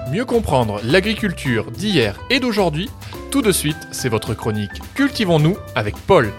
Mieux comprendre l'agriculture d'hier et d'aujourd'hui, tout de suite, c'est votre chronique Cultivons-nous avec Paul.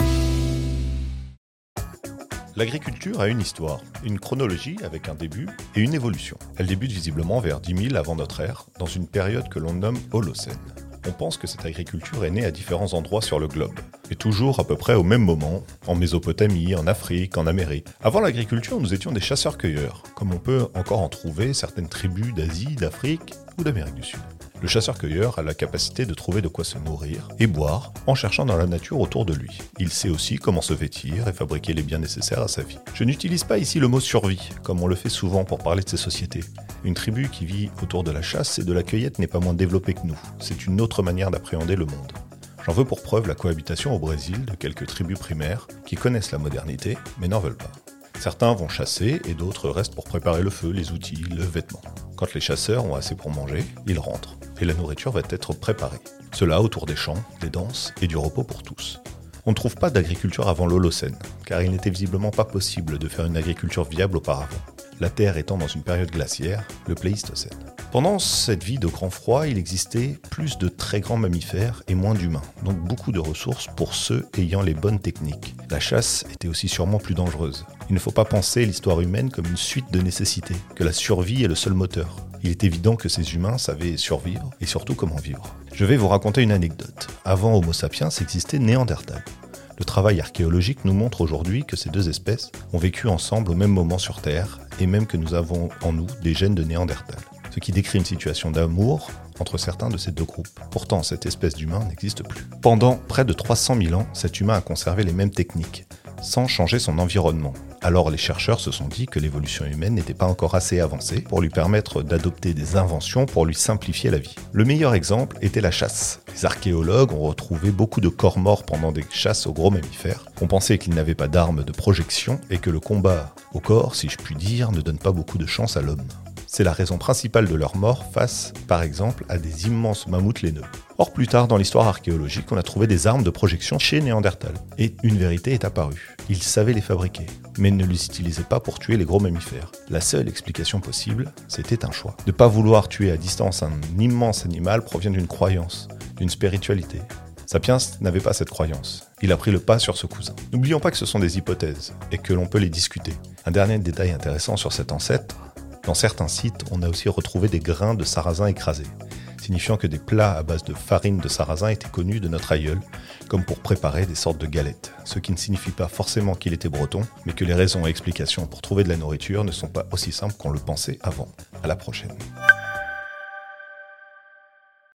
L'agriculture a une histoire, une chronologie avec un début et une évolution. Elle débute visiblement vers 10 000 avant notre ère, dans une période que l'on nomme Holocène. On pense que cette agriculture est née à différents endroits sur le globe, et toujours à peu près au même moment, en Mésopotamie, en Afrique, en Amérique. Avant l'agriculture, nous étions des chasseurs-cueilleurs, comme on peut encore en trouver certaines tribus d'Asie, d'Afrique ou d'Amérique du Sud. Le chasseur-cueilleur a la capacité de trouver de quoi se nourrir et boire en cherchant dans la nature autour de lui. Il sait aussi comment se vêtir et fabriquer les biens nécessaires à sa vie. Je n'utilise pas ici le mot survie, comme on le fait souvent pour parler de ces sociétés. Une tribu qui vit autour de la chasse et de la cueillette n'est pas moins développée que nous. C'est une autre manière d'appréhender le monde. J'en veux pour preuve la cohabitation au Brésil de quelques tribus primaires qui connaissent la modernité mais n'en veulent pas. Certains vont chasser et d'autres restent pour préparer le feu, les outils, le vêtement. Quand les chasseurs ont assez pour manger, ils rentrent et la nourriture va être préparée. Cela autour des champs, des danses et du repos pour tous. On ne trouve pas d'agriculture avant l'Holocène, car il n'était visiblement pas possible de faire une agriculture viable auparavant. La Terre étant dans une période glaciaire, le Pléistocène. Pendant cette vie de grand froid, il existait plus de très grands mammifères et moins d'humains, donc beaucoup de ressources pour ceux ayant les bonnes techniques. La chasse était aussi sûrement plus dangereuse. Il ne faut pas penser l'histoire humaine comme une suite de nécessités, que la survie est le seul moteur. Il est évident que ces humains savaient survivre et surtout comment vivre. Je vais vous raconter une anecdote. Avant Homo sapiens existait Néandertal. Le travail archéologique nous montre aujourd'hui que ces deux espèces ont vécu ensemble au même moment sur Terre et même que nous avons en nous des gènes de Néandertal. Ce qui décrit une situation d'amour entre certains de ces deux groupes. Pourtant, cette espèce d'humain n'existe plus. Pendant près de 300 000 ans, cet humain a conservé les mêmes techniques, sans changer son environnement. Alors les chercheurs se sont dit que l'évolution humaine n'était pas encore assez avancée pour lui permettre d'adopter des inventions pour lui simplifier la vie. Le meilleur exemple était la chasse. Les archéologues ont retrouvé beaucoup de corps morts pendant des chasses aux gros mammifères. On pensait qu'ils n'avaient pas d'armes de projection et que le combat au corps, si je puis dire, ne donne pas beaucoup de chance à l'homme. C'est la raison principale de leur mort face, par exemple, à des immenses mammouths laineux. Or, plus tard dans l'histoire archéologique, on a trouvé des armes de projection chez Néandertal. Et une vérité est apparue. Ils savaient les fabriquer, mais ne les utilisaient pas pour tuer les gros mammifères. La seule explication possible, c'était un choix. Ne pas vouloir tuer à distance un immense animal provient d'une croyance, d'une spiritualité. Sapiens n'avait pas cette croyance. Il a pris le pas sur ce cousin. N'oublions pas que ce sont des hypothèses, et que l'on peut les discuter. Un dernier détail intéressant sur cet ancêtre, dans certains sites, on a aussi retrouvé des grains de sarrasin écrasés, signifiant que des plats à base de farine de sarrasin étaient connus de notre aïeul, comme pour préparer des sortes de galettes. Ce qui ne signifie pas forcément qu'il était breton, mais que les raisons et explications pour trouver de la nourriture ne sont pas aussi simples qu'on le pensait avant. À la prochaine.